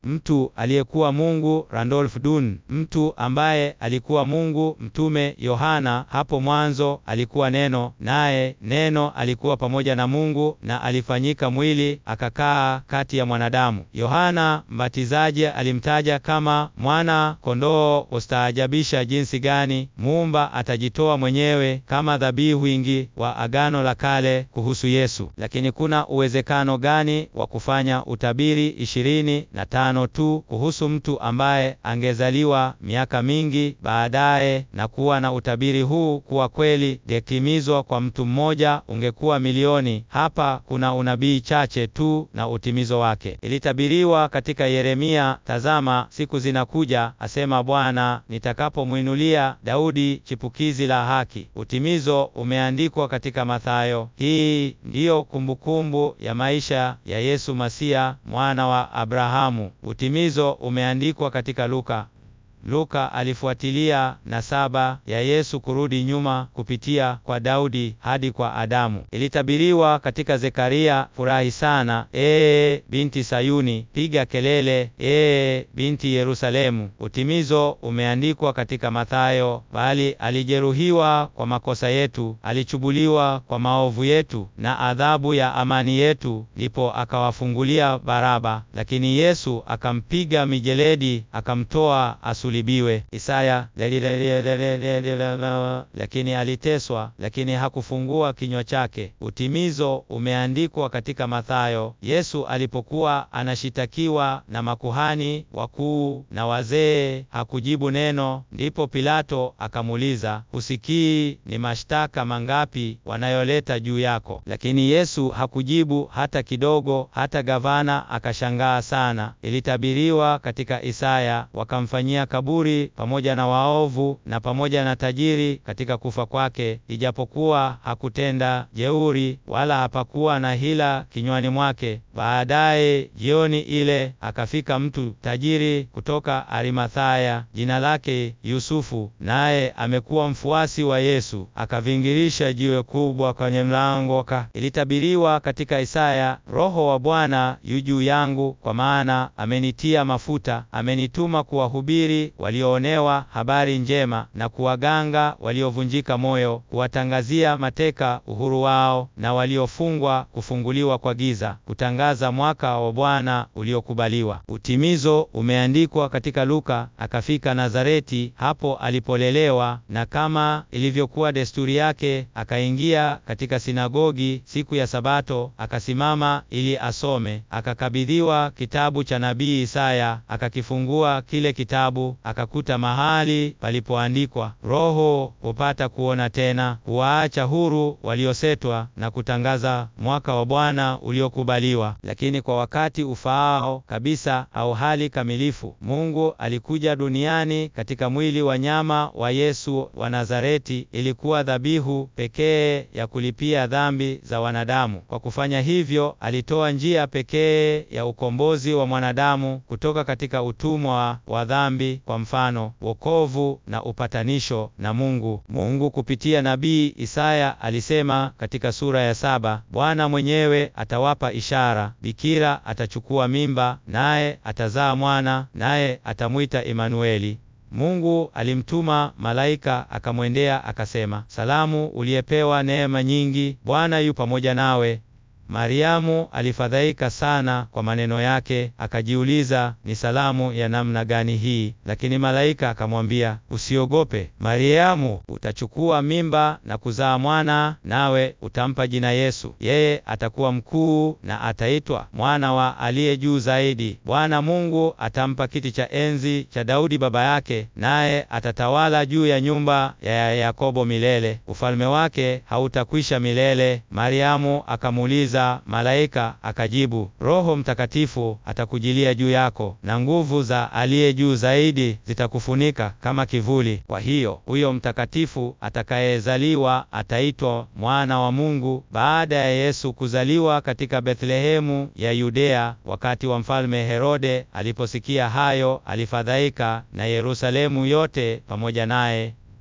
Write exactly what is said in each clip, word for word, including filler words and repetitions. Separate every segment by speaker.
Speaker 1: mtu aliyekuwa Mungu Randolph Dunn, mtu ambaye alikuwa Mungu. Mtume Yohana, hapo mwanzo alikuwa Neno, naye Neno alikuwa pamoja na Mungu, na alifanyika mwili akakaa kati ya mwanadamu. Yohana Mbatizaji alimtaja kama mwana kondoo. Ustaajabisha jinsi gani Muumba atajitoa mwenyewe kama dhabihu ingi wa Agano la Kale kuhusu Yesu. Lakini kuna uwezekano gani wa kufanya utabiri ishirini na tano tu kuhusu mtu ambaye angezaliwa miaka mingi baadaye, na kuwa na utabiri huu kuwa kweli dekimizwa kwa mtu mmoja ungekuwa milioni? Hapa kuna unabii chache tu na utimizo wake. Ilitabiriwa katika Yeremia, tazama siku zinakuja, asema Bwana, nitakapomwinulia Daudi chipukizi la haki. Utimizo umeandikwa katika Mathayo. Hii ndiyo kumbukumbu ya maisha ya Yesu Masia, mwana wa Abrahamu. Utimizo umeandikwa katika Luka. Luka alifuatilia nasaba ya Yesu kurudi nyuma kupitia kwa Daudi hadi kwa Adamu. Ilitabiriwa katika Zekaria, furahi sana ee binti Sayuni, piga kelele ee binti Yerusalemu. Utimizo umeandikwa katika Mathayo, bali alijeruhiwa kwa makosa yetu, alichubuliwa kwa maovu yetu, na adhabu ya amani yetu ndipo akawafungulia Baraba. Lakini Yesu akampiga mijeledi, akamtoa asu libiwe. Isaya, lakini aliteswa, lakini hakufungua kinywa chake. Utimizo umeandikwa katika Mathayo. Yesu alipokuwa anashitakiwa na makuhani wakuu na wazee, hakujibu neno. Ndipo Pilato akamuuliza, husikii ni mashtaka mangapi wanayoleta juu yako? Lakini Yesu hakujibu hata kidogo. Hata gavana akashangaa sana. Ilitabiriwa katika Isaya, wakamfanyia kaburi pamoja na waovu na pamoja na tajiri katika kufa kwake, ijapokuwa hakutenda jeuri wala hapakuwa na hila kinywani mwake. Baadaye jioni ile akafika mtu tajiri kutoka Arimathaya, jina lake Yusufu, naye amekuwa mfuasi wa Yesu. Akavingirisha jiwe kubwa kwenye mlango. Ilitabiriwa katika Isaya, Roho wa Bwana yu juu yangu, kwa maana amenitia mafuta, amenituma kuwahubiri walioonewa habari njema, na kuwaganga waliovunjika moyo, kuwatangazia mateka uhuru wao, na waliofungwa kufunguliwa kwa giza, kutangaza mwaka wa Bwana uliokubaliwa. Utimizo umeandikwa katika Luka. Akafika Nazareti, hapo alipolelewa, na kama ilivyokuwa desturi yake, akaingia katika sinagogi siku ya Sabato, akasimama ili asome. Akakabidhiwa kitabu cha nabii Isaya, akakifungua kile kitabu, akakuta mahali palipoandikwa, Roho hupata kuona tena, huwaacha huru waliosetwa, na kutangaza mwaka wa Bwana uliokubaliwa. Lakini kwa wakati ufaao kabisa, au hali kamilifu, Mungu alikuja duniani katika mwili wa nyama wa Yesu wa Nazareti. Ilikuwa dhabihu pekee ya kulipia dhambi za wanadamu. Kwa kufanya hivyo, alitoa njia pekee ya ukombozi wa mwanadamu kutoka katika utumwa wa dhambi, kwa mfano wokovu na upatanisho na Mungu. Mungu kupitia nabii Isaya alisema katika sura ya saba, Bwana mwenyewe atawapa ishara, bikira atachukua mimba, naye atazaa mwana, naye atamwita Emanueli. Mungu alimtuma malaika akamwendea akasema, salamu uliyepewa neema nyingi, Bwana yu pamoja nawe. Mariamu alifadhaika sana kwa maneno yake, akajiuliza ni salamu ya namna gani hii. Lakini malaika akamwambia, usiogope Mariamu, utachukua mimba na kuzaa mwana, nawe utampa jina Yesu. Yeye atakuwa mkuu na ataitwa Mwana wa Aliye Juu Zaidi. Bwana Mungu atampa kiti cha enzi cha Daudi baba yake, naye atatawala juu ya nyumba ya Yakobo milele. Ufalme wake hautakwisha milele. Mariamu akamuuliza malaika, akajibu, Roho Mtakatifu atakujilia juu yako, na nguvu za Aliye Juu Zaidi zitakufunika kama kivuli. Kwa hiyo huyo mtakatifu atakayezaliwa ataitwa Mwana wa Mungu. Baada ya Yesu kuzaliwa katika Bethlehemu ya Yudea, wakati wa mfalme Herode aliposikia hayo, alifadhaika, na Yerusalemu yote pamoja naye.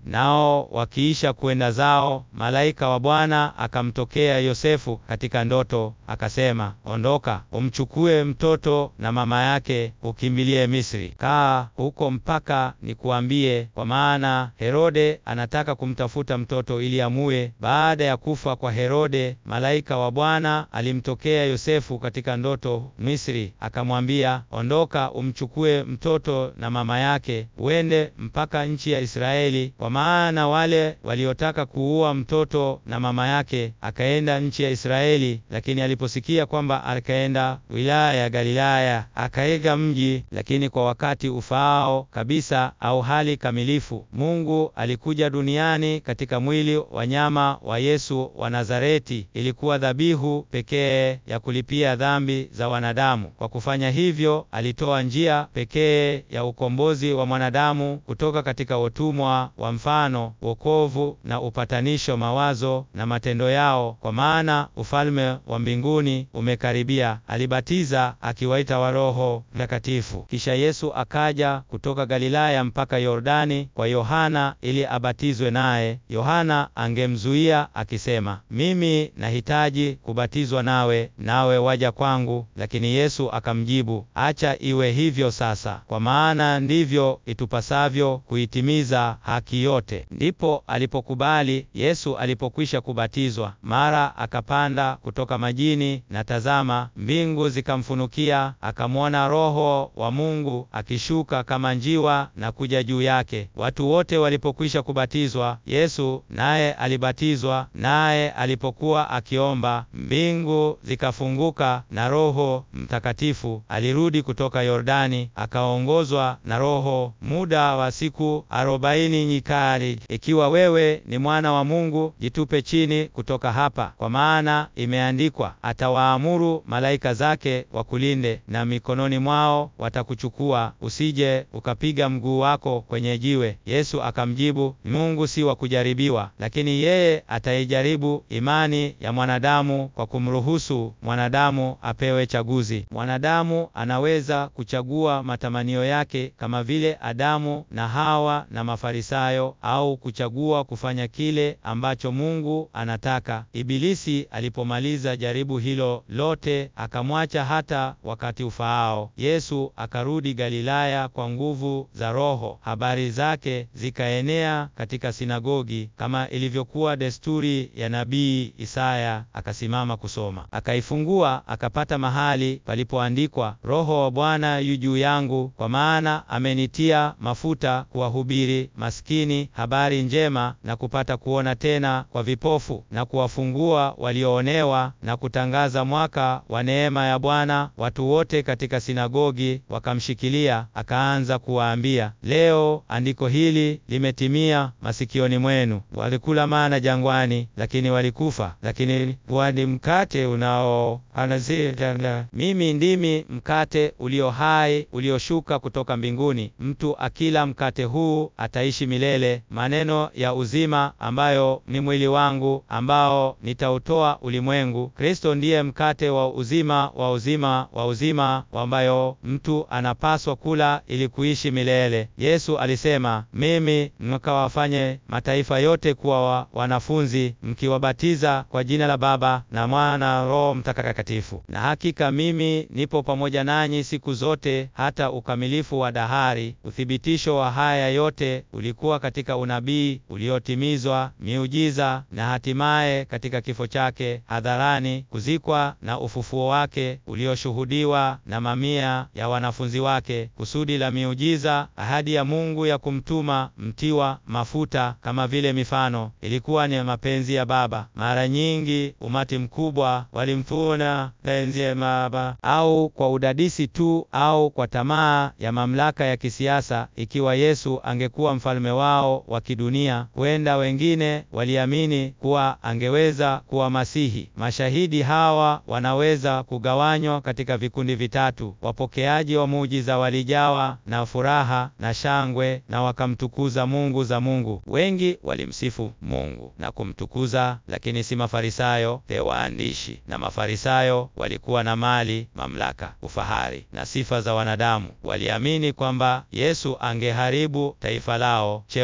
Speaker 1: Nao wakiisha kwenda zao, malaika wa Bwana akamtokea Yosefu katika ndoto, akasema, ondoka, umchukue mtoto na mama yake, ukimbilie Misri. Kaa huko mpaka nikuambie, kwa maana Herode anataka kumtafuta mtoto ili amue. Baada ya kufa kwa Herode, malaika wa Bwana alimtokea Yosefu katika ndoto Misri, akamwambia, ondoka, umchukue mtoto na mama yake, uende mpaka nchi ya Israeli, kwa maana wale waliotaka kuua mtoto na mama yake. Akaenda nchi ya Israeli, lakini aliposikia kwamba akaenda wilaya ya Galilaya, akaega mji, lakini kwa wakati ufaao kabisa au hali kamilifu. Mungu alikuja duniani katika mwili wa nyama wa Yesu wa Nazareti. Ilikuwa dhabihu pekee ya kulipia dhambi za wanadamu. Kwa kufanya hivyo, alitoa njia pekee ya ukombozi wa mwanadamu kutoka katika utumwa wa mfano, wokovu na upatanisho mawazo na matendo yao, kwa maana ufalme wa mbinguni umekaribia. Alibatiza akiwaita wa Roho Mtakatifu. Kisha Yesu akaja kutoka Galilaya mpaka Yordani kwa Yohana ili abatizwe naye. Yohana angemzuia akisema, mimi nahitaji kubatizwa nawe, nawe waja kwangu? Lakini Yesu akamjibu, acha iwe hivyo sasa, kwa maana ndivyo itupasavyo kuitimiza haki yote. Ndipo alipokubali. Yesu alipokwisha kubatizwa, mara akapanda kutoka majini, na tazama, mbingu zikamfunukia, akamwona Roho wa Mungu akishuka kama njiwa na kuja juu yake. Watu wote walipokwisha kubatizwa, Yesu naye alibatizwa. Naye alipokuwa akiomba, mbingu zikafunguka, na Roho Mtakatifu alirudi kutoka Yordani, akaongozwa na Roho muda wa siku arobaini nyikani. Ikiwa wewe ni mwana wa Mungu, jitupe chini kutoka hapa, kwa maana imeandikwa, atawaamuru malaika zake wakulinde, na mikononi mwao watakuchukua, usije ukapiga mguu wako kwenye jiwe. Yesu akamjibu, Mungu si wa kujaribiwa, lakini yeye ataijaribu imani ya mwanadamu kwa kumruhusu mwanadamu apewe chaguzi. Mwanadamu anaweza kuchagua matamanio yake kama vile Adamu na Hawa na Mafarisayo, au kuchagua kufanya kile ambacho Mungu anataka. Ibilisi alipomaliza jaribu hilo lote, akamwacha hata wakati ufaao. Yesu akarudi Galilaya kwa nguvu za Roho. Habari zake zikaenea katika sinagogi, kama ilivyokuwa desturi ya nabii Isaya. Akasimama kusoma, akaifungua, akapata mahali palipoandikwa, Roho wa Bwana yu juu yangu, kwa maana amenitia mafuta kuwahubiri maskini habari njema, na kupata kuona tena kwa vipofu, na kuwafungua walioonewa, na kutangaza mwaka wa neema ya Bwana. Watu wote katika sinagogi wakamshikilia. Akaanza kuwaambia, leo andiko hili limetimia masikioni mwenu. Walikula mana jangwani, lakini walikufa. Lakini wadi mkate unao anazidana. Mimi ndimi mkate ulio hai ulioshuka kutoka mbinguni. Mtu akila mkate huu ataishi milele. Maneno ya uzima ambayo ni mwili wangu ambao nitautoa ulimwengu. Kristo ndiye mkate wa uzima wa uzima wa uzima ambayo mtu anapaswa kula ili kuishi milele. Yesu alisema, mimi mkawafanye mataifa yote kuwa wa wanafunzi, mkiwabatiza kwa jina la Baba na Mwana na Roho Mtakatifu. Na hakika mimi nipo pamoja nanyi siku zote hata ukamilifu wa dahari. Uthibitisho wa haya yote ulikuwa katika unabii uliotimizwa, miujiza, na hatimaye katika kifo chake hadharani, kuzikwa na ufufuo wake ulioshuhudiwa na mamia ya wanafunzi wake. Kusudi la miujiza, ahadi ya Mungu ya kumtuma mtiwa mafuta kama vile mifano, ilikuwa ni mapenzi ya Baba. Mara nyingi umati mkubwa walimfuata penzi ya Baba, au kwa udadisi tu, au kwa tamaa ya mamlaka ya kisiasa. Ikiwa Yesu angekuwa mfalme wao wa kidunia, huenda wengine waliamini kuwa angeweza kuwa Masihi. Mashahidi hawa wanaweza kugawanywa katika vikundi vitatu. Wapokeaji wa muujiza walijawa na furaha na shangwe, na wakamtukuza Mungu za Mungu. Wengi walimsifu Mungu na kumtukuza, lakini si Mafarisayo. Te waandishi na Mafarisayo walikuwa na mali, mamlaka, ufahari na sifa za wanadamu. Waliamini kwamba Yesu angeharibu taifa lao, cheo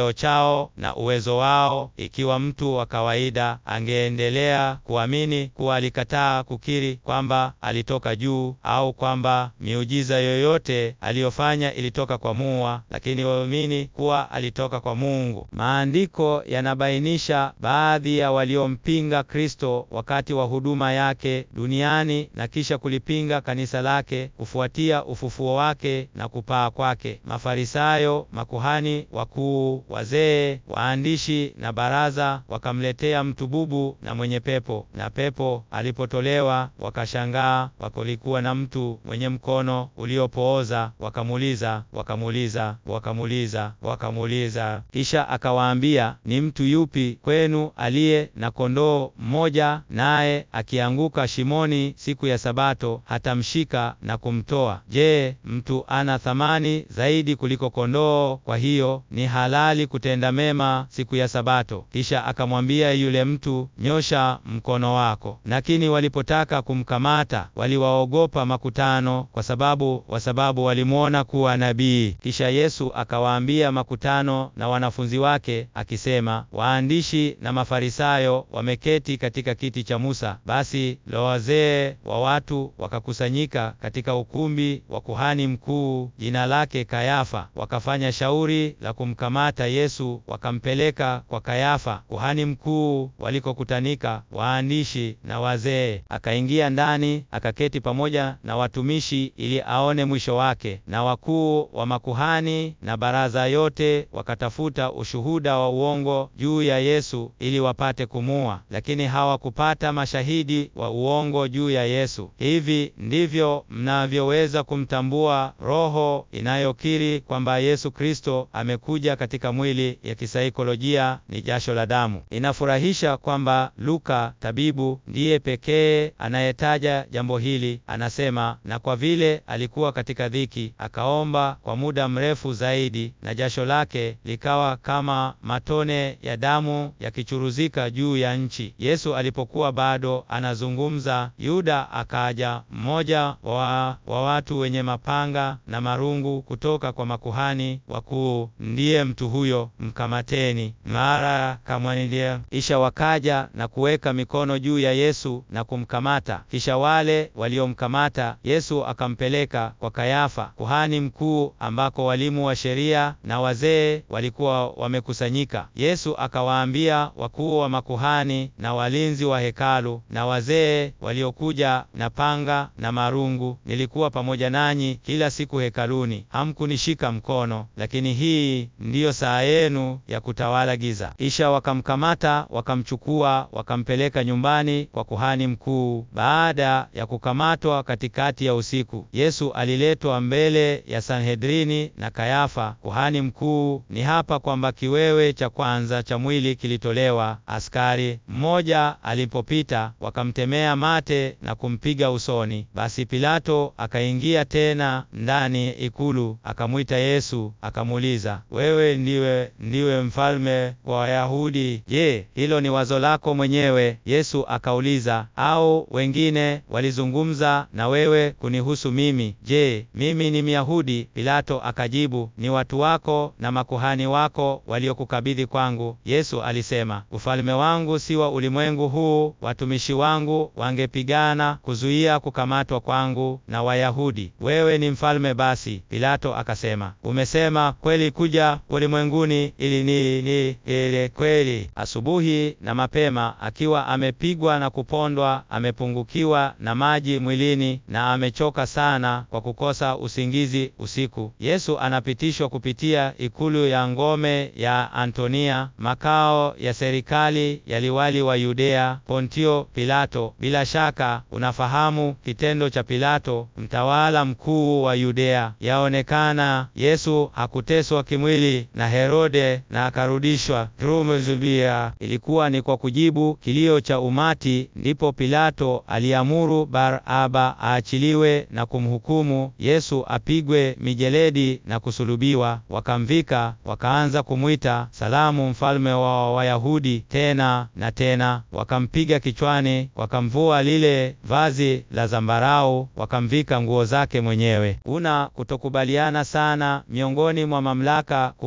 Speaker 1: cheo chao na uwezo wao. Ikiwa mtu wa kawaida angeendelea kuamini kuwa alikataa kukiri kwamba alitoka juu au kwamba miujiza yoyote aliyofanya ilitoka kwa Mungu, lakini waamini kuwa alitoka kwa Mungu. Maandiko yanabainisha baadhi ya waliompinga Kristo wakati wa huduma yake duniani na kisha kulipinga kanisa lake kufuatia ufufuo wake na kupaa kwake. Mafarisayo, makuhani wakuu, wazee, waandishi na baraza wakamletea mtu bubu na mwenye pepo, na pepo alipotolewa wakashangaa. Wakolikuwa na mtu mwenye mkono uliopooza, wakamuliza wakamuliza wakamuliza wakamuliza kisha akawaambia, ni mtu yupi kwenu aliye na kondoo mmoja, naye akianguka shimoni siku ya Sabato hatamshika na kumtoa? Je, mtu ana thamani zaidi kuliko kondoo? Kwa hiyo ni halali kutenda mema siku ya Sabato. Kisha akamwambia yule mtu, nyosha mkono wako. Lakini walipotaka kumkamata waliwaogopa makutano kwa sababu kwa sababu walimuona kuwa nabii. Kisha Yesu akawaambia makutano na wanafunzi wake akisema, waandishi na Mafarisayo wameketi katika kiti cha Musa. Basi lo, wazee wa watu wakakusanyika katika ukumbi wa kuhani mkuu, jina lake Kayafa, wakafanya shauri la kumkamata Yesu, wakampeleka kwa Kayafa kuhani mkuu, walikokutanika waandishi na wazee. Akaingia ndani akaketi pamoja na watumishi ili aone mwisho wake, na wakuu wa makuhani na baraza yote wakatafuta ushuhuda wa uongo juu ya Yesu ili wapate kumua, lakini hawakupata mashahidi wa uongo juu ya Yesu. Hivi ndivyo mnavyoweza kumtambua roho inayokiri kwamba Yesu Kristo amekuja katika mwili ya kisaikolojia ni jasho la damu. Inafurahisha kwamba Luka tabibu ndiye pekee anayetaja jambo hili. Anasema, na kwa vile alikuwa katika dhiki akaomba kwa muda mrefu zaidi, na jasho lake likawa kama matone ya damu yakichuruzika juu ya nchi. Yesu alipokuwa bado anazungumza, Yuda akaja, mmoja wa, wa watu wenye mapanga na marungu kutoka kwa makuhani wakuu. Ndiye mtu huyo, mkamateni. Mara kamwanilia. Kisha wakaja na kuweka mikono juu ya Yesu na kumkamata. Kisha wale waliomkamata Yesu akampeleka kwa Kayafa kuhani mkuu, ambako walimu wa sheria na wazee walikuwa wamekusanyika. Yesu akawaambia wakuu wa makuhani na walinzi wa hekalu na wazee waliokuja na panga na marungu, nilikuwa pamoja nanyi kila siku hekaluni, hamkunishika mkono, lakini hii ndiyo saa yenu ya kutawala giza. Kisha wakamkamata, wakamchukua, wakampeleka nyumbani kwa kuhani mkuu. Baada ya kukamatwa katikati ya usiku, Yesu aliletwa mbele ya Sanhedrini na Kayafa kuhani mkuu. Ni hapa kwamba kiwewe cha kwanza cha mwili kilitolewa. Askari mmoja alipopita, wakamtemea mate na kumpiga usoni. Basi Pilato akaingia tena ndani ikulu, akamwita Yesu, akamuuliza, wewe ndiwe ndiwe mfalme wa Wayahudi? Je, hilo ni wazo lako mwenyewe? Yesu akauliza, au wengine walizungumza na wewe kunihusu mimi? Je, mimi ni Myahudi? Pilato akajibu, ni watu wako na makuhani wako waliokukabidhi kwangu. Yesu alisema, ufalme wangu si wa ulimwengu huu. Watumishi wangu wangepigana kuzuia kukamatwa kwangu na Wayahudi. Wewe ni mfalme basi. Pilato akasema, umesema kweli kuja ulimwenguni ili ni ni ile kweli. Asubuhi na mapema, akiwa amepigwa na kupondwa, amepungukiwa na maji mwilini na amechoka sana kwa kukosa usingizi usiku, Yesu anapitishwa kupitia ikulu ya ngome ya Antonia, makao ya serikali ya liwali wa Yudea, Pontio Pilato. Bila shaka unafahamu kitendo cha Pilato, mtawala mkuu wa Yudea. Yaonekana Yesu hakuteswa kimwili na Herode na akarudishwa Rumezubia. Ilikuwa ni kwa kujibu kilio cha umati ndipo Pilato aliamuru Baraba aachiliwe na kumhukumu Yesu apigwe mijeledi na kusulubiwa. Wakamvika, wakaanza kumwita salamu, mfalme wa Wayahudi, tena na tena. Wakampiga kichwani, wakamvua lile vazi la zambarau, wakamvika nguo zake mwenyewe. Una kutokubaliana sana miongoni mwa mamlaka kuhusu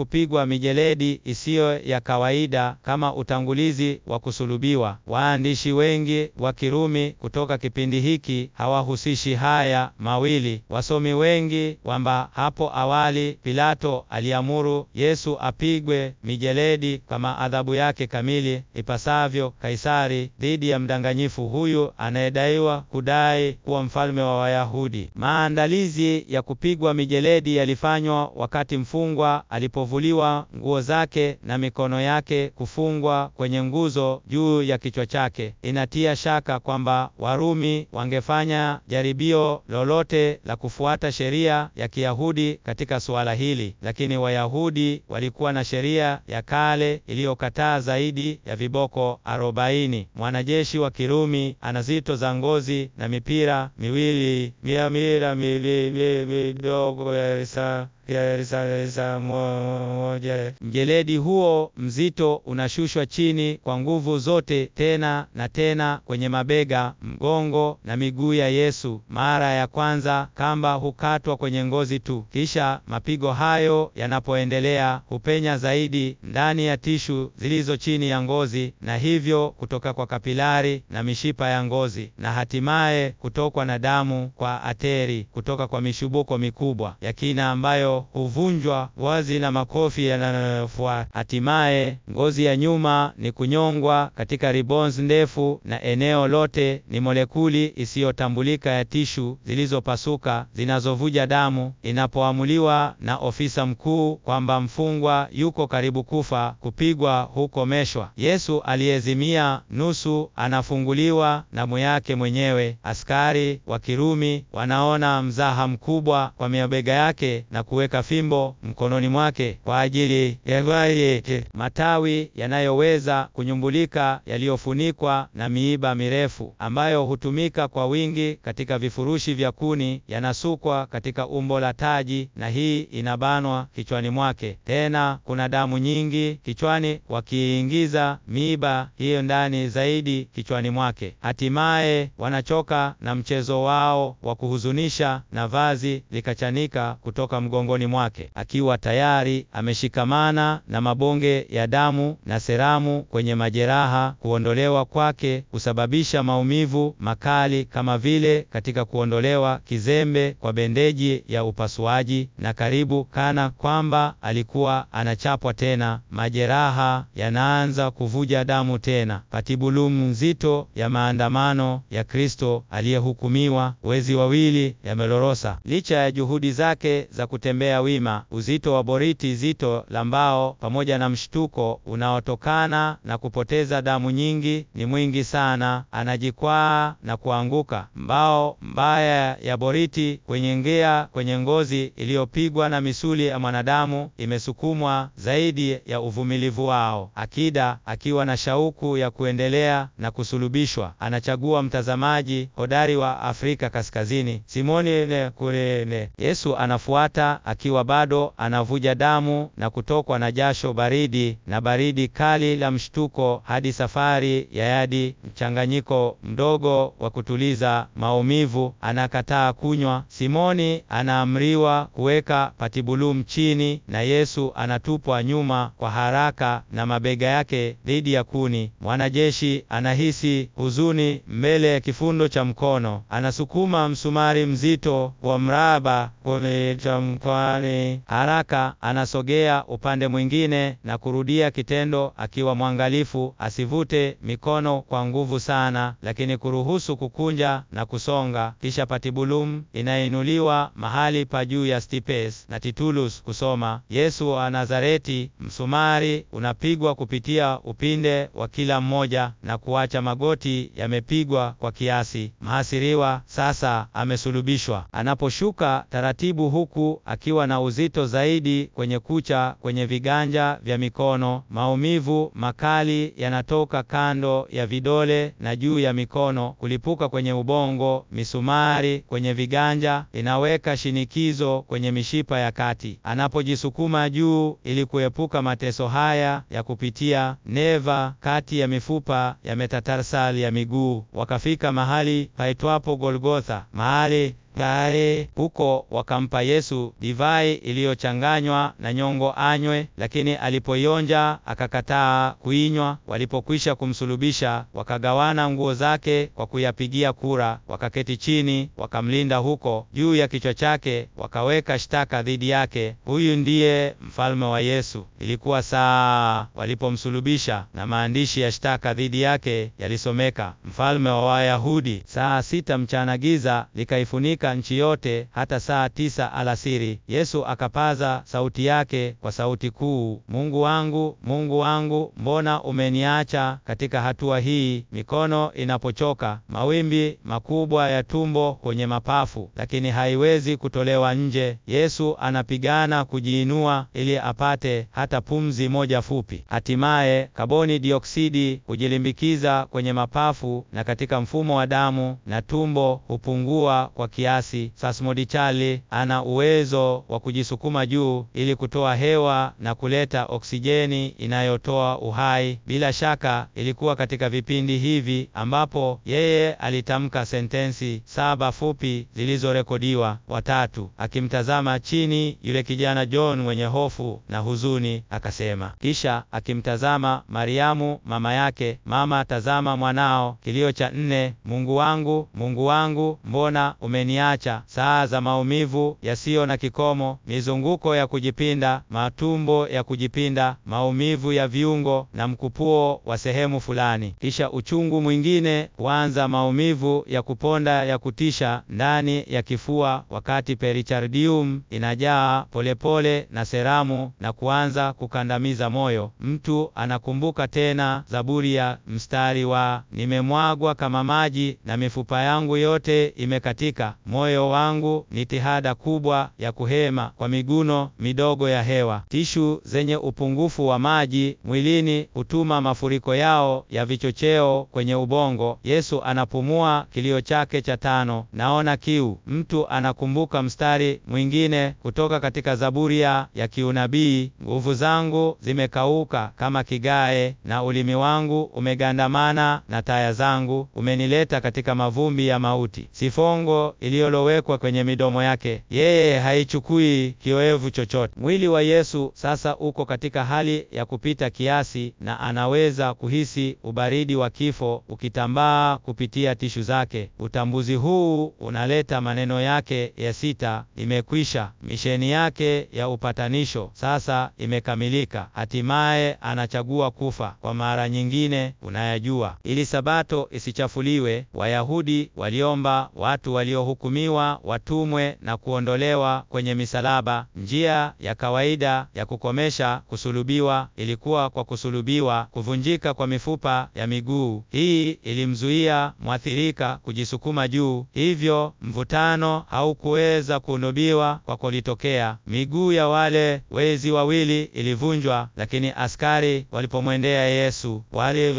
Speaker 1: kupigwa mijeledi isiyo ya kawaida kama utangulizi wa kusulubiwa. Waandishi wengi wa Kirumi kutoka kipindi hiki hawahusishi haya mawili. Wasomi wengi kwamba hapo awali Pilato aliamuru Yesu apigwe mijeledi kama adhabu yake kamili ipasavyo Kaisari dhidi ya mdanganyifu huyu anayedaiwa kudai kuwa mfalme wa Wayahudi. Maandalizi ya kupigwa mijeledi yalifanywa wakati mfungwa alipovuliwa nguo zake na mikono yake kufungwa kwenye nguzo juu ya kichwa chake. Inatia shaka kwamba Warumi wangefanya jaribio lolote la kufuata sheria ya Kiyahudi katika suala hili, lakini Wayahudi walikuwa na sheria ya kale iliyokataa zaidi ya viboko arobaini. Mwanajeshi wa Kirumi ana zito za ngozi na mipira miwili mia miwili midogo ya risa ya risa risa moja. Mjeledi huo mzito unashushwa chini kwa nguvu zote tena na tena kwenye mabega, mgongo na miguu ya Yesu. Mara ya kwanza kamba hukatwa kwenye ngozi tu, kisha mapigo hayo yanapoendelea hupenya zaidi ndani ya tishu zilizo chini ya ngozi, na hivyo kutoka kwa kapilari na mishipa ya ngozi, na hatimaye kutokwa na damu kwa ateri kutoka kwa mishubuko mikubwa ya kina ambayo huvunjwa wazi na makofi yanayofuata. Hatimaye ngozi ya nyuma ni kunyongwa katika ribbons ndefu, na eneo lote ni molekuli isiyotambulika ya tishu zilizopasuka zinazovuja damu. Inapoamuliwa na ofisa mkuu kwamba mfungwa yuko karibu kufa, kupigwa hukomeshwa. Yesu aliyezimia nusu anafunguliwa na moyo wake mwenyewe. Askari wa Kirumi wanaona mzaha mkubwa kwa mabega yake na kuweka fimbo mkononi mwake kwa ajili ya yeye. Matawi yanayoweza kunyumbulika yaliyofunikwa na miiba mirefu ambayo hutumika kwa wingi katika vifurushi vya kuni yanasukwa katika umbo la taji, na hii inabanwa kichwani mwake. Tena kuna damu nyingi kichwani, wakiingiza miiba hiyo ndani zaidi kichwani mwake. Hatimaye wanachoka na mchezo wao wa kuhuzunisha, na vazi likachanika kutoka mgongoni mwake, akiwa tayari ameshikamana na mabonge ya damu na seramu kwenye majeraha. Kuondolewa kwake kusababisha maumivu makali kama vile katika kuondolewa kizembe kwa bendeji ya upasuaji, na karibu kana kwamba alikuwa anachapwa tena. Majeraha yanaanza kuvuja damu tena. Patibulumu nzito ya maandamano ya Kristo aliyehukumiwa wezi wawili yamelorosa. Licha ya juhudi zake za kutembea wima, uzito wa boriti zito la mbao pamoja na mshtuko unaotokana na kupoteza damu nyingi ni mwingi sana. Anajikwaa na kuanguka. Mbao mbaya ya boriti kwenyengea kwenye ngozi iliyopigwa na misuli ya mwanadamu imesukumwa zaidi ya uvumilivu wao. Akida akiwa na shauku ya kuendelea na kusulubishwa, anachagua mtazamaji hodari wa Afrika Kaskazini, Simoni le Kurene. Yesu anafuata akiwa bado anavuja damu na kutokwa na jasho baridi na baridi kali la mshtuko, hadi safari ya yadi mchanganyiko mdogo wa kutuliza maumivu. Anakataa kunywa. Simoni anaamriwa kuweka patibulumu chini, na Yesu anatupwa nyuma kwa haraka na mabega yake dhidi ya kuni. Mwanajeshi anahisi huzuni mbele ya kifundo cha mkono. Anasukuma msumari mzito wa mraba kwenye mkoani. Haraka anasogea upande mwingine na kurudia kitendo, akiwa mwangalifu asivute mikono kwa nguvu sana, lakini kuruhusu kukunja na kusonga. Kisha patibulumu inainuliwa mahali pa juu ya stipes na titulus kusoma Yesu wa Nazareti. Msumari unapigwa kupitia upinde wa kila mmoja na kuacha magoti yamepigwa kwa kiasi. Mhasiriwa sasa amesulubishwa. Anaposhuka taratibu, huku akiwa na uzito zaidi kwenye kucha, kwenye viganja vya mikono. Maumivu makali yanatoka kando ya vidole na juu ya mikono, kulipuka kwenye ubongo. Misumari kwenye viganja inaweka shinikizo kwenye mishipa ya kati. Anapojisukuma juu ili kuepuka mateso haya ya kupitia neva kati ya mifupa ya metatarsal ya miguu, wakafika mahali paitwapo Golgotha, mahali Bae, huko wakampa Yesu divai iliyochanganywa na nyongo anywe, lakini alipoionja akakataa kuinywa. Walipokwisha kumsulubisha, wakagawana nguo zake kwa kuyapigia kura, wakaketi chini, wakamlinda huko. Juu ya kichwa chake wakaweka shtaka dhidi yake, huyu ndiye mfalme wa Yesu. Ilikuwa saa walipomsulubisha, na maandishi ya shtaka dhidi yake yalisomeka, mfalme wa Wayahudi. Saa sita mchana giza likaifunika nchi yote hata saa tisa alasiri. Yesu akapaza sauti yake kwa sauti kuu, Mungu wangu, Mungu wangu, mbona umeniacha? Katika hatua hii, mikono inapochoka, mawimbi makubwa ya tumbo kwenye mapafu, lakini haiwezi kutolewa nje, Yesu anapigana kujiinua ili apate hata pumzi moja fupi. Hatimaye kaboni dioksidi hujilimbikiza kwenye mapafu na katika mfumo wa damu, na tumbo hupungua kwa kiasi. Spasmodically ana uwezo wa kujisukuma juu ili kutoa hewa na kuleta oksijeni inayotoa uhai. Bila shaka ilikuwa katika vipindi hivi ambapo yeye alitamka sentensi saba fupi zilizorekodiwa. Watatu, akimtazama chini yule kijana John mwenye hofu na huzuni, akasema. Kisha akimtazama Mariamu mama yake, mama, tazama mwanao. Kilio cha nne, Mungu wangu, Mungu wangu, mbona umeniacha? Saa za maumivu yasiyo na kikomo, mizunguko ya kujipinda, matumbo ya kujipinda, maumivu ya viungo na mkupuo wa sehemu fulani. Kisha uchungu mwingine huanza, maumivu ya kuponda ya kutisha ndani ya kifua, wakati pericardium inajaa polepole na seramu na kuanza kukandamiza moyo. Mtu anakumbuka tena Zaburi ya mstari wa, nimemwagwa kama maji na mifupa yangu yote imekatika, moyo wangu ni tihada kubwa ya kuhema kwa miguno midogo ya hewa. Tishu zenye upungufu wa maji mwilini hutuma mafuriko yao ya vichocheo kwenye ubongo. Yesu anapumua kilio chake cha tano, naona kiu. Mtu anakumbuka mstari mwingine kutoka katika Zaburi ya kiunabii, nguvu zangu zimekauka kama kigae, na ulimi wangu umegandamana na taya zangu, umenileta katika mavumbi ya mauti. Sifongo iliyolowekwa kwenye midomo yake, yeye haichukui kioevu chochote. Mwili wa Yesu sasa uko katika hali ya kupita kiasi, na anaweza kuhisi ubaridi wa kifo ukitambaa kupitia tishu zake. Utambuzi huu unaleta maneno yake ya sita, imekwisha. Misheni yake ya upatanisho sasa imekamilika. Hatimaye anachagua kufa kwa mara nyingine. Unayajua, ili sabato isichafuliwe, Wayahudi waliomba watu waliohukumiwa watumwe na kuondolewa kwenye misalaba. Njia ya kawaida ya kukomesha kusulubiwa ilikuwa kwa kusulubiwa, kuvunjika kwa mifupa ya miguu. Hii ilimzuia mwathirika kujisukuma juu, hivyo mvutano haukuweza kunubiwa kwa kulitokea. Miguu ya wale wezi wawili ilivunjwa, lakini askari walipomwendea Yesu, wale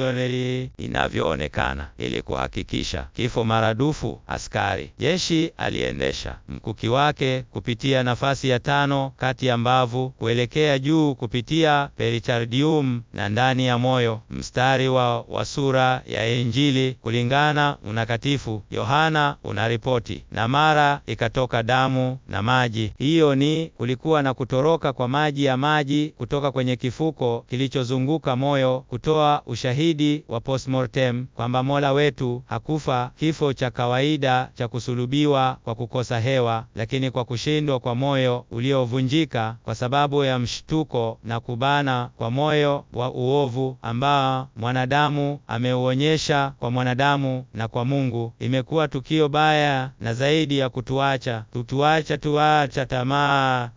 Speaker 1: inavyoonekana ili kuhakikisha kifo maradufu, askari jeshi aliendesha mkuki wake kupitia nafasi ya tano kati ya mbavu kuelekea juu kupitia pericardium na ndani ya moyo. Mstari wa, wa sura ya Injili kulingana Mtakatifu Yohana unaripoti, na mara ikatoka damu na maji. Hiyo ni kulikuwa na kutoroka kwa maji ya maji kutoka kwenye kifuko kilichozunguka moyo, kutoa ushahidi wa postmortem kwamba Mola wetu hakufa kifo cha kawaida cha kusulubiwa kwa kukosa hewa, lakini kwa kushindwa kwa moyo uliovunjika kwa sababu ya mshtuko na kubana kwa moyo wa uovu ambao mwanadamu ameuonyesha kwa mwanadamu na kwa Mungu. Imekuwa tukio baya na zaidi ya kutuacha tutuacha tuacha tamaa.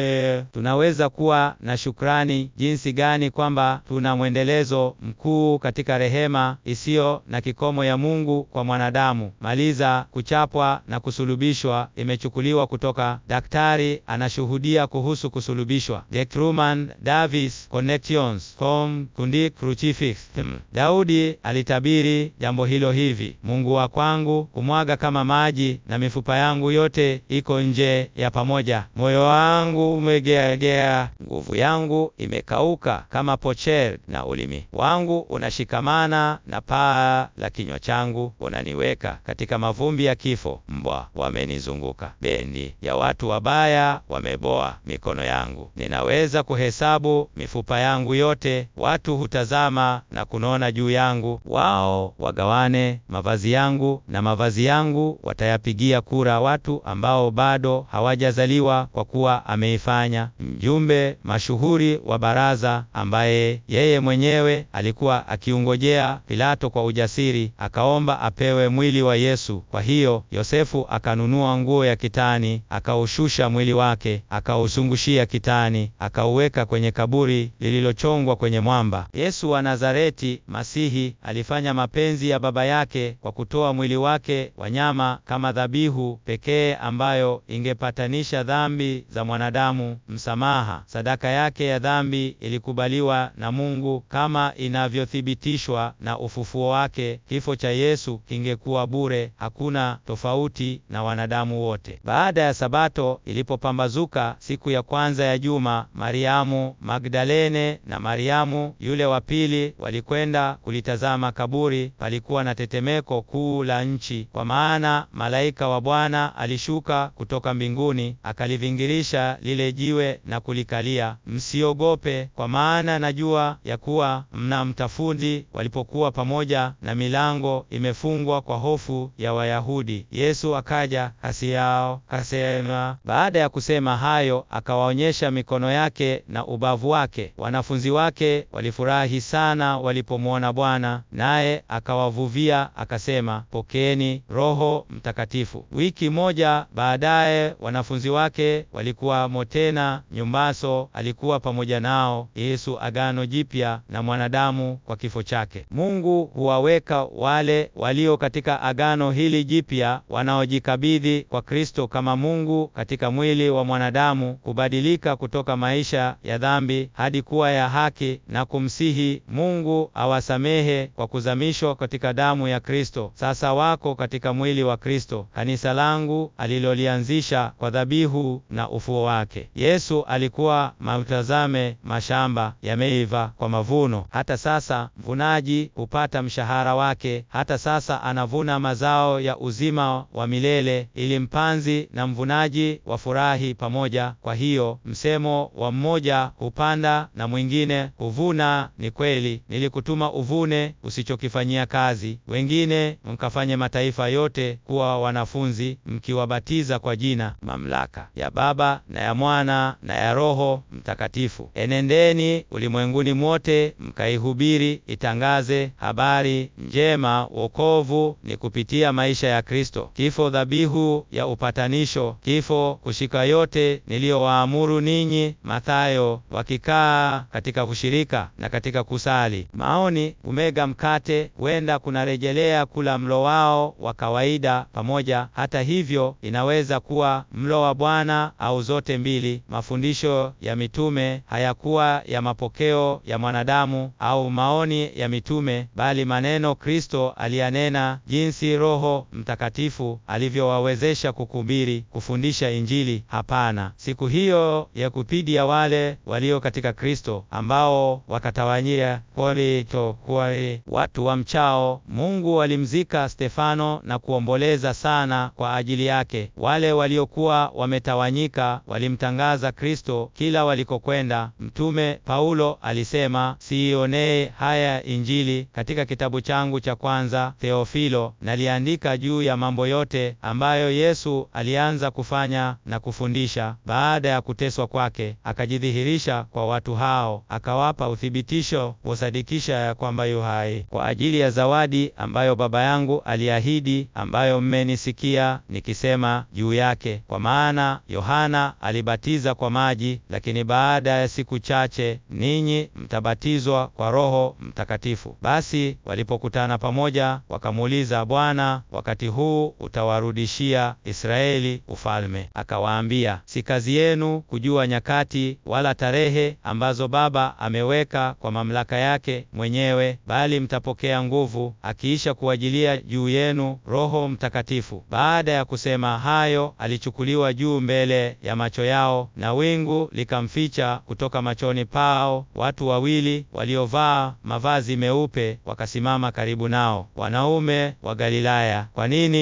Speaker 1: Tunaweza kuwa na shukrani jinsi gani kwamba tuna mwendelezo mkuu katika rehema isiyo na kikomo ya Mungu kwa mwanadamu. Maliza kuchapwa na kusulubishwa imechukuliwa kutoka Daktari anashuhudia kuhusu kusulubishwa. The Truman Davis Connections com kundi Crucifix. Daudi alitabiri jambo hilo hivi, Mungu wa kwangu kumwaga kama maji na mifupa yangu yote iko nje ya pamoja. Moyo wangu umegeagea, nguvu yangu imekauka kama pocher, na ulimi wangu unashikamana na paa la kinywa changu, unaniweka katika mavumbi ya kifo. Mbona mbwa wamenizunguka. Bendi ya watu wabaya wameboa mikono yangu. Ninaweza kuhesabu mifupa yangu yote. Watu hutazama na kunona juu yangu. Wao wagawane mavazi yangu, na mavazi yangu watayapigia kura watu ambao bado hawajazaliwa, kwa kuwa ameifanya. Mjumbe mashuhuri wa baraza, ambaye yeye mwenyewe alikuwa akiungojea Pilato kwa ujasiri, akaomba apewe mwili wa Yesu. Kwa hiyo Yosefu akanunua nguo ya kitani, akaushusha mwili wake, akauzungushia kitani, akauweka kwenye kaburi lililochongwa kwenye mwamba. Yesu wa Nazareti, Masihi, alifanya mapenzi ya Baba yake kwa kutoa mwili wake wa nyama kama dhabihu pekee ambayo ingepatanisha dhambi za mwanadamu. Msamaha, sadaka yake ya dhambi ilikubaliwa na Mungu kama inavyothibitishwa na ufufuo wake. Kifo cha Yesu kingekuwa bure, hakuna tofauti na wanadamu wote. Baada ya Sabato ilipopambazuka siku ya kwanza ya juma, Mariamu Magdalene na Mariamu yule wa pili walikwenda kulitazama kaburi. Palikuwa na tetemeko kuu la nchi, kwa maana malaika wa Bwana alishuka kutoka mbinguni, akalivingirisha lile jiwe na kulikalia. Msiogope, kwa maana najua ya kuwa mnamtafuta. Walipokuwa pamoja na milango imefungwa kwa hofu ya Wayahudi, Yesu akaja kasi yao, kasema. Baada ya kusema hayo, akawaonyesha mikono yake na ubavu wake. Wanafunzi wake walifurahi sana walipomwona Bwana, naye akawavuvia akasema, pokeeni Roho Mtakatifu. Wiki moja baadaye wanafunzi wake walikuwa tena nyumbaso, alikuwa pamoja nao. Yesu agano jipya na mwanadamu kwa kifo chake. Mungu huwaweka wale walio katika agano hili jipya, wanaojikabidhi kwa Kristo kama Mungu katika mwili wa mwanadamu, kubadilika kutoka maisha ya dhambi hadi kuwa ya haki, na kumsihi Mungu awasamehe kwa kuzamishwa katika damu ya Kristo. Sasa wako katika mwili wa Kristo, kanisa langu alilolianzisha kwa dhabihu na ufuo wake. Yesu alikuwa mautazame mashamba yameiva kwa mavuno. Hata sasa mvunaji hupata mshahara wake. Hata sasa anavuna mazao ya uzima wa milele, ili mpanzi na mvunaji wafurahi pamoja. Kwa hiyo msemo wa mmoja hupanda na mwingine huvuna ni kweli. Nilikutuma uvune usichokifanyia kazi. Wengine mkafanye mataifa yote kuwa wanafunzi, mkiwabatiza kwa jina, mamlaka ya Baba na ya Mwana na ya Roho Mtakatifu. Enendeni ulimwenguni mote, mkaihubiri, itangaze habari njema. Wokovu ni kupitia maisha ya Kristo. Kifo dhabihu ya upatanisho. Kifo kushika yote niliyowaamuru ninyi. Mathayo. Wakikaa katika kushirika na katika kusali. Maoni, umega mkate, huenda kunarejelea kula mlo wao wa kawaida pamoja. Hata hivyo, inaweza kuwa mlo wa Bwana au zote mbili. Mafundisho ya mitume hayakuwa ya mapokeo ya mwanadamu au maoni ya mitume, bali maneno Kristo aliyanena, jinsi Roho Mtakatifu alivyowawezesha kuhubiri, kufundisha Injili. Hapana, siku hiyo ya kupidia wale walio katika Kristo, ambao wakatawanyia Korinto kwa watu wa mchao. Mungu alimzika Stefano na kuomboleza sana kwa ajili yake. Wale waliokuwa wametawanyika walimtangaza Kristo kila walikokwenda. Mtume Paulo alisema, siionee haya Injili. Katika kitabu changu cha kwanza Theofilo, naliandika juu ya mambo yote ambayo Yesu alianza kufanya na kufundisha. Baada ya kuteswa kwake, akajidhihirisha kwa watu hao, akawapa uthibitisho kusadikisha ya kwamba yu hai. Kwa ajili ya zawadi ambayo Baba yangu aliahidi, ambayo mmenisikia nikisema juu yake. Kwa maana Yohana alibatiza kwa maji, lakini baada ya siku chache ninyi mtabatizwa kwa Roho Mtakatifu. Basi walipokutana pamoja, wakamuuliza Bwana, wakati huu utawarudishia Israeli ufalme? Akawaambia, si kazi yenu kujua nyakati wala tarehe ambazo Baba ameweka kwa mamlaka yake mwenyewe, bali mtapokea nguvu akiisha kuwajilia juu yenu Roho Mtakatifu. Baada ya kusema hayo, alichukuliwa juu mbele ya macho yao, na wingu likamficha kutoka machoni pao. Watu wawili waliovaa mavazi meupe wakasimama karibu nao. Wanaume wa Galilaya, kwa nini na mimi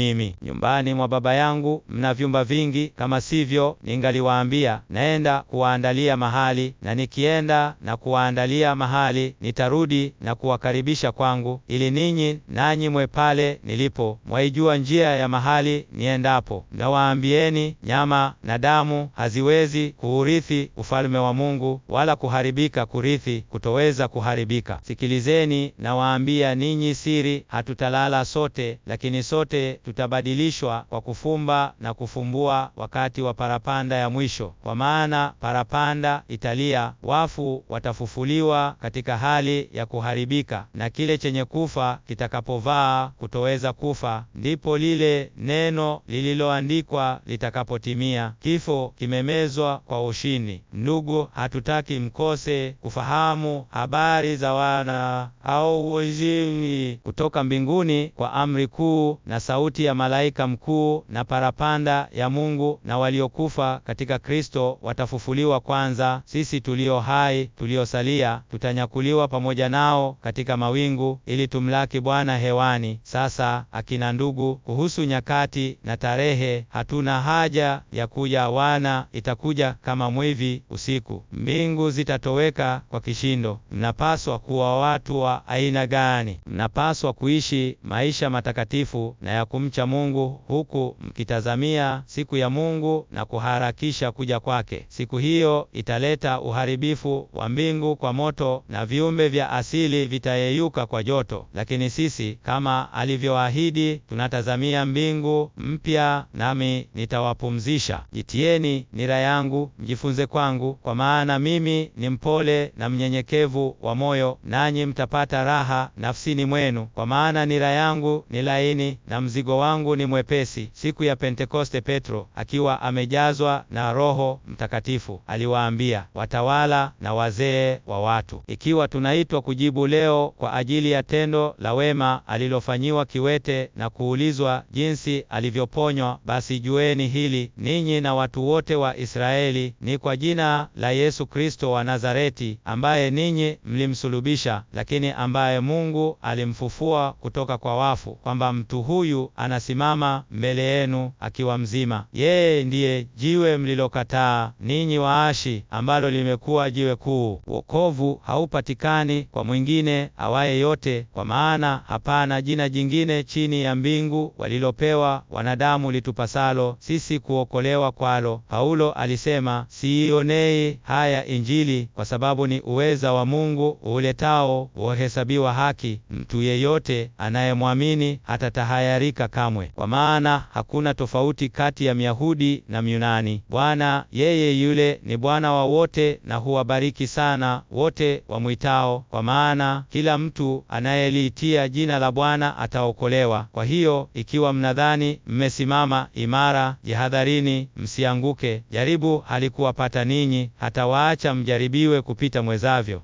Speaker 1: mimi. Nyumbani mwa Baba yangu mna vyumba vingi, kama sivyo ningaliwaambia, naenda kuwaandalia mahali, na nikienda na kuwaandalia mahali, nitarudi na kuwakaribisha kwangu, ili ninyi nanyi mwe pale nilipo. Mwaijua njia ya mahali niendapo. Nawaambieni, nyama na damu haziwezi kuurithi ufalme wa Mungu, wala kuharibika kurithi kutoweza kuharibika. Sikilizeni, nawaambia ninyi siri, hatutalala sote, lakini sote tutabadilishwa kwa kufumba na kufumbua wakati wa parapanda ya mwisho. Kwa maana parapanda italia, wafu watafufuliwa katika hali ya kuharibika, na kile chenye kufa kitakapovaa kutoweza kufa. Ndipo lile neno lililoandikwa litakapotimia, kifo kimemezwa kwa ushindi. Ndugu, hatutaki mkose kufahamu habari za wana au wazimi kutoka mbinguni, kwa amri kuu na sauti ya malaika mkuu na parapanda ya Mungu, na waliokufa katika Kristo watafufuliwa kwanza. Sisi tulio hai tuliosalia tutanyakuliwa pamoja nao katika mawingu, ili tumlaki Bwana hewani. Sasa akina ndugu, kuhusu nyakati na tarehe hatuna haja ya kuja wana, itakuja kama mwivi usiku. Mbingu zitatoweka kwa kishindo. Mnapaswa kuwa watu wa aina gani? Mnapaswa kuishi maisha matakatifu na ya kumcha Mungu, huku mkitazamia siku ya Mungu na kuharakisha kuja kwake. Siku hiyo italeta uharibifu wa mbingu kwa moto, na viumbe vya asili vitayeyuka kwa joto. Lakini sisi, kama alivyoahidi, tunatazamia mbingu mpya, nami nitawapumzisha. Jitieni nira yangu, mjifunze kwangu, kwa maana mimi ni mpole na mnyenyekevu wa moyo, nanyi mtapata raha nafsini mwenu, kwa maana nira yangu ni laini na mzigo wangu ni mwepesi. Siku ya Pentekoste, Petro akiwa amejazwa na Roho Mtakatifu aliwaambia watawala na wazee wa watu, ikiwa tunaitwa kujibu leo kwa ajili ya tendo la wema alilofanyiwa kiwete na kuulizwa jinsi alivyoponywa, basi jueni hili, ninyi na watu wote wa Israeli, ni kwa jina la Yesu Kristo wa Nazareti, ambaye ninyi mlimsulubisha, lakini ambaye Mungu alimfufua kutoka kwa wafu, kwamba mtu huyu anasimama mbele yenu akiwa mzima. Yeye ndiye jiwe mlilokataa ninyi waashi, ambalo limekuwa jiwe kuu. Wokovu haupatikani kwa mwingine awaye yote, kwa maana hapana jina jingine chini ya mbingu walilopewa wanadamu litupasalo sisi kuokolewa kwalo. Paulo alisema, siionei haya Injili, kwa sababu ni uweza wa Mungu uletao uhesabiwa haki. Mtu yeyote anayemwamini hatatahayarika kamwe, kwa maana hakuna tofauti kati ya Myahudi na Myunani. Bwana yeye yule ni Bwana wa wote, na huwabariki sana wote wamwitao, kwa maana kila mtu anayeliitia jina la Bwana ataokolewa. Kwa hiyo ikiwa mnadhani mmesimama imara, jihadharini msianguke. Jaribu halikuwapata ninyi, hata waacha mjaribiwe kupita mwezavyo.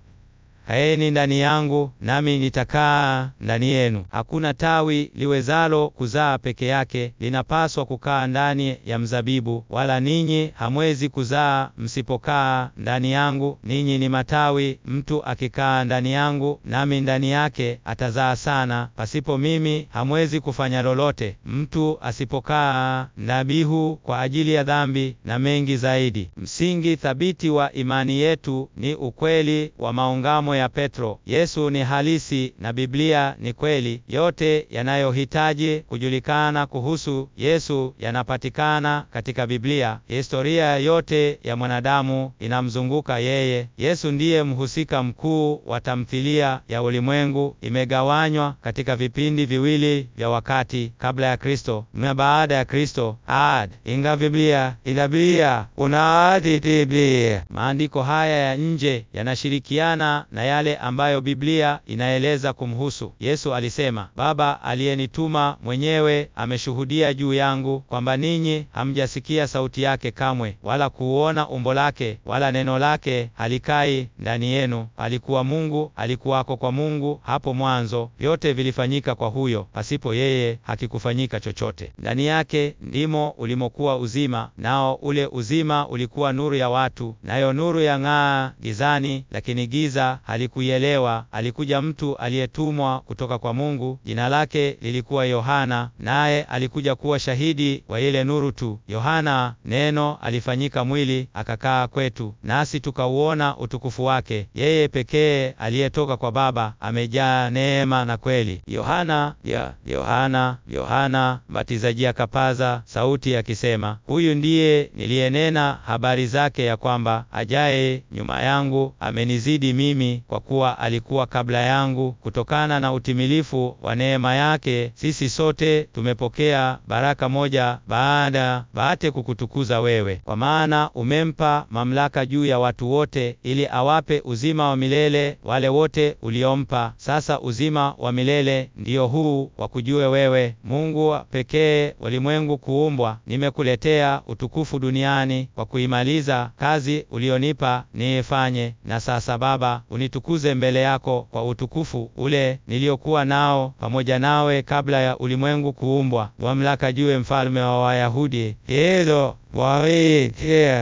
Speaker 1: Kaeni ndani yangu, nami nitakaa ndani yenu. Hakuna tawi liwezalo kuzaa peke yake, linapaswa kukaa ndani ya mzabibu, wala ninyi hamwezi kuzaa msipokaa ndani yangu. Ninyi ni matawi, mtu akikaa ndani yangu nami ndani yake, atazaa sana. Pasipo mimi hamwezi kufanya lolote. Mtu asipokaa dhabihu kwa ajili ya dhambi, na mengi zaidi. Msingi thabiti wa imani yetu ni ukweli wa maungamo ya Petro. Yesu ni halisi na Biblia ni kweli. Yote yanayohitaji kujulikana kuhusu Yesu yanapatikana katika Biblia. Historia yote ya mwanadamu inamzunguka yeye. Yesu ndiye mhusika mkuu wa tamthilia ya ulimwengu. Imegawanywa katika vipindi viwili vya wakati, kabla ya Kristo na baada ya Kristo. Ad inga Biblia ila Biblia unaadi Biblia. Maandiko haya ya nje yanashirikiana na yale ambayo Biblia inaeleza kumhusu. Yesu alisema, Baba aliyenituma mwenyewe ameshuhudia juu yangu, kwamba ninyi hamjasikia sauti yake kamwe, wala kuona umbo lake, wala neno lake halikai ndani yenu. Alikuwa Mungu, alikuwako kwa Mungu hapo mwanzo. Vyote vilifanyika kwa huyo, pasipo yeye hakikufanyika chochote. Ndani yake ndimo ulimokuwa uzima, nao ule uzima ulikuwa nuru ya watu, nayo nuru yang'aa gizani, lakini giza halikuielewa. Alikuja mtu aliyetumwa kutoka kwa Mungu, jina lake lilikuwa Yohana, naye alikuja kuwa shahidi wa ile nuru tu. Yohana, neno alifanyika mwili akakaa kwetu, nasi tukauona utukufu wake, yeye pekee aliyetoka kwa Baba, amejaa neema na kweli. Yohana ya Yohana Yohana Mbatizaji akapaza sauti akisema, huyu ndiye niliyenena habari zake, ya kwamba ajaye nyuma yangu amenizidi mimi, kwa kuwa alikuwa kabla yangu. Kutokana na utimilifu wa neema yake sisi sote tumepokea baraka moja baada baate kukutukuza wewe, kwa maana umempa mamlaka juu ya watu wote, ili awape uzima wa milele wale wote uliompa. Sasa uzima wa milele ndio huu, wakujue wewe Mungu pekee, ulimwengu kuumbwa. Nimekuletea utukufu duniani kwa kuimaliza kazi ulionipa niifanye, na sasa Baba, unitukuze mbele yako kwa utukufu ule niliokuwa nao pamoja nawe kabla ya ulimwengu kuumbwa. Mamlaka juu ya mfalme wa Wayahudi. Hilo wawe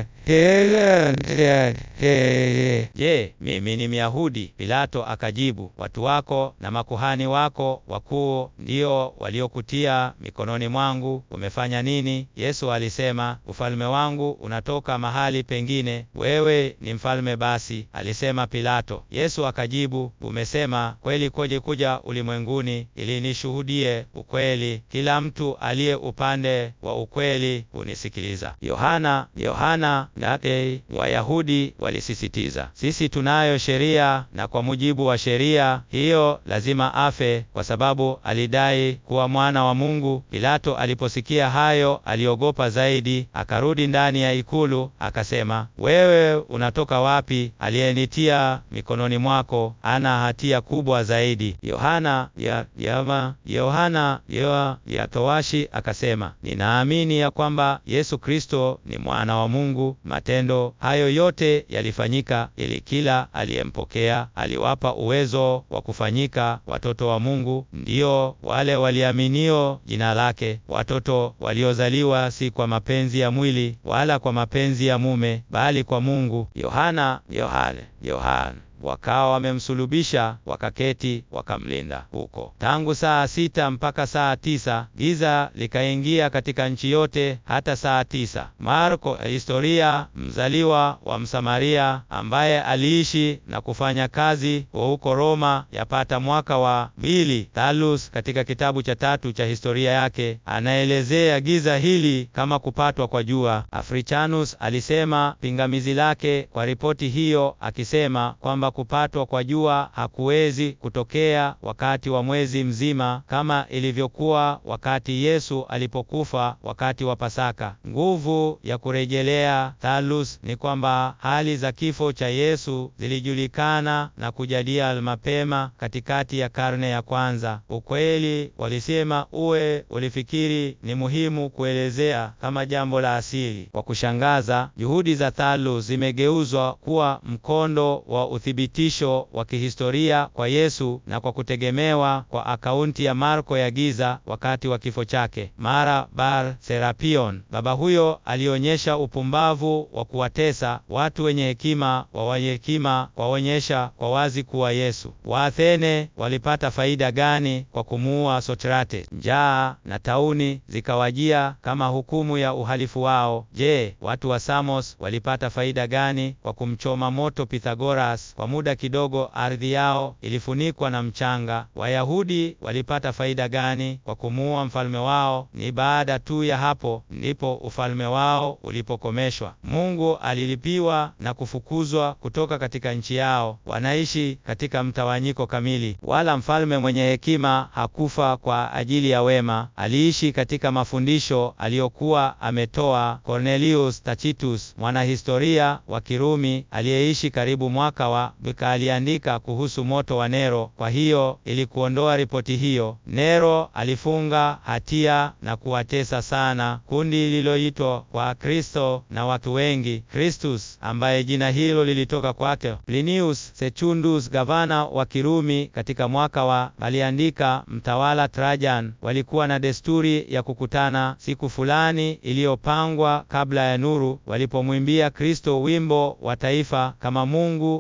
Speaker 1: Je, mimi ni Myahudi? Pilato akajibu, watu wako na makuhani wako wakuu ndio waliokutia mikononi mwangu. Umefanya nini? Yesu alisema, ufalme wangu unatoka mahali pengine, wewe ni mfalme basi, alisema Pilato. Yesu akajibu, umesema kweli. Koje kuja ulimwenguni ili nishuhudie ukweli. Kila mtu aliye upande wa ukweli unisikiliza. Yohana Yohana nake Wayahudi walisisitiza, sisi tunayo sheria, na kwa mujibu wa sheria hiyo lazima afe, kwa sababu alidai kuwa mwana wa Mungu. Pilato aliposikia hayo aliogopa zaidi, akarudi ndani ya ikulu akasema, wewe unatoka wapi? Aliyenitia mikononi mwako ana hatia kubwa zaidi. Yohana ya Yama Yohana ya Yatowashi akasema, ninaamini ya kwamba Yesu Kristo ni mwana wa Mungu. Matendo hayo yote yalifanyika ili kila aliyempokea aliwapa uwezo wa kufanyika watoto wa Mungu, ndio wale waliaminio jina lake, watoto waliozaliwa si kwa mapenzi ya mwili wala kwa mapenzi ya mume, bali kwa Mungu. Yohana Yohane Yohana Wakawa wamemsulubisha, wakaketi wakamlinda huko tangu saa sita mpaka saa tisa. Giza likaingia katika nchi yote hata saa tisa. Marko, historia mzaliwa wa Msamaria ambaye aliishi na kufanya kazi huko Roma yapata mwaka wa mbili, Thallus katika kitabu cha tatu cha historia yake anaelezea giza hili kama kupatwa kwa jua. Africanus alisema pingamizi lake kwa ripoti hiyo, akisema kwamba kupatwa kwa jua hakuwezi kutokea wakati wa mwezi mzima kama ilivyokuwa wakati Yesu alipokufa wakati wa Pasaka. Nguvu ya kurejelea Thallus ni kwamba hali za kifo cha Yesu zilijulikana na kujadiliwa mapema katikati ya karne ya kwanza. Ukweli walisema uwe ulifikiri ni muhimu kuelezea kama jambo la asili. Kwa kushangaza, juhudi za Thallus zimegeuzwa kuwa mkondo wa uthibitisho wa kihistoria kwa Yesu na kwa kutegemewa kwa akaunti ya Marko ya giza wakati wa kifo chake. Mara Bar Serapion, baba huyo alionyesha upumbavu wa kuwatesa watu wenye hekima wa wenye hekima waonyesha kwa wazi kuwa Yesu. Waathene walipata faida gani kwa kumuua Sokrates? Njaa na tauni zikawajia kama hukumu ya uhalifu wao. Je, watu wa Samos walipata faida gani kwa kumchoma moto Pythagoras? Kwa muda kidogo ardhi yao ilifunikwa na mchanga. Wayahudi walipata faida gani kwa kumuua mfalme wao? Ni baada tu ya hapo ndipo ufalme wao ulipokomeshwa. Mungu alilipiwa na kufukuzwa kutoka katika nchi yao. Wanaishi katika mtawanyiko kamili. Wala mfalme mwenye hekima hakufa kwa ajili ya wema, aliishi katika mafundisho aliyokuwa ametoa. Cornelius Tacitus, mwanahistoria wa Kirumi aliyeishi karibu mwaka wa Bika, aliandika kuhusu moto wa Nero. Kwa hiyo ili kuondoa ripoti hiyo, Nero alifunga hatia na kuwatesa sana kundi lililoitwa kwa Kristo na watu wengi. Christus, ambaye jina hilo lilitoka kwake. Plinius Secundus, gavana wa Kirumi katika mwaka wa, aliandika mtawala Trajan walikuwa na desturi ya kukutana siku fulani iliyopangwa kabla ya nuru, walipomwimbia Kristo wimbo wa taifa kama Mungu, na waka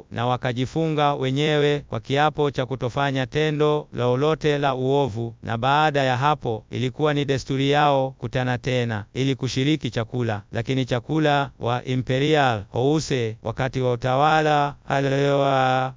Speaker 1: wakajifunga wenyewe kwa kiapo cha kutofanya tendo lolote la uovu, na baada ya hapo ilikuwa ni desturi yao kutana tena ili kushiriki chakula. Lakini chakula wa Imperial House wakati wa utawala wa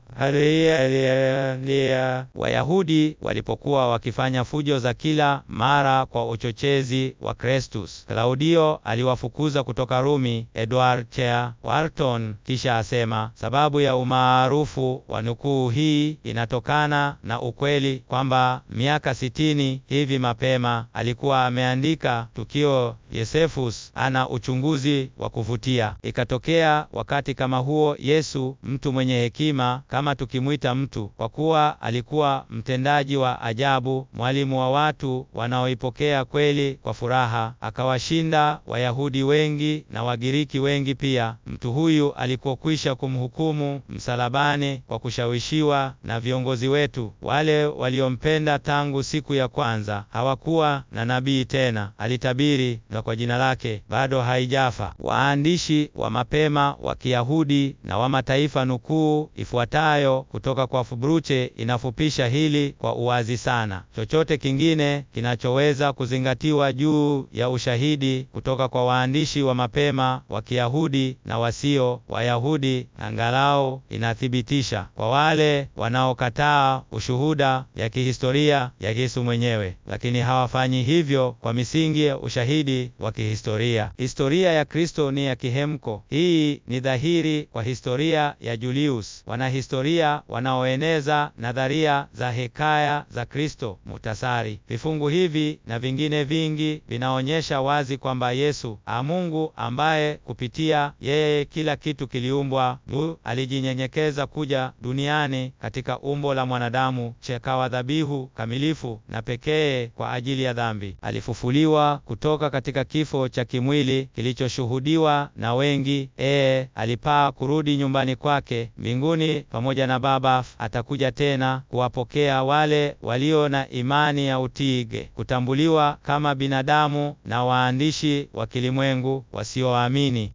Speaker 1: Wayahudi walipokuwa wakifanya fujo za kila mara kwa uchochezi wa Kristus, Klaudio aliwafukuza kutoka Rumi. Edward Chair Walton kisha asema sababu ya umaarufu wa nukuu hii inatokana na ukweli kwamba miaka sitini hivi mapema alikuwa ameandika tukio Josephus ana uchunguzi wa kuvutia. Ikatokea wakati kama huo Yesu, mtu mwenye hekima kama tukimwita mtu, kwa kuwa alikuwa mtendaji wa ajabu, mwalimu wa watu wanaoipokea kweli kwa furaha, akawashinda Wayahudi wengi na Wagiriki wengi pia. Mtu huyu alikokwisha kumhukumu msalabani kwa kushawishiwa na viongozi wetu, wale waliompenda tangu siku ya kwanza. Hawakuwa na nabii tena, alitabiri na kwa jina lake bado haijafa. Waandishi wa mapema wa Kiyahudi na wa mataifa nukuu ifuatayo kutoka kwa Fubruche inafupisha hili kwa uwazi sana. Chochote kingine kinachoweza kuzingatiwa juu ya ushahidi kutoka kwa waandishi wa mapema wa Kiyahudi na wasio Wayahudi angalau inathibitisha kwa wale wanaokataa ushuhuda ya kihistoria ya Yesu mwenyewe, lakini hawafanyi hivyo kwa misingi ya ushahidi wa kihistoria. Historia ya Kristo ni ya kihemko. Hii ni dhahiri kwa historia ya Julius. Wanahistoria wanaoeneza nadharia za hekaya za Kristo muhtasari. Vifungu hivi na vingine vingi vinaonyesha wazi kwamba Yesu, Mungu ambaye kupitia yeye kila kitu kiliumbwa, alijinyenyekeza kuja duniani katika umbo la mwanadamu, chekawa dhabihu kamilifu na pekee kwa ajili ya dhambi. Alifufuliwa kutoka katika kifo cha kimwili kilichoshuhudiwa na wengi. Ee, alipaa kurudi nyumbani kwake mbinguni pamoja na Baba. Atakuja tena kuwapokea wale walio na imani ya utige, kutambuliwa kama binadamu na waandishi wa kilimwengu wasioamini.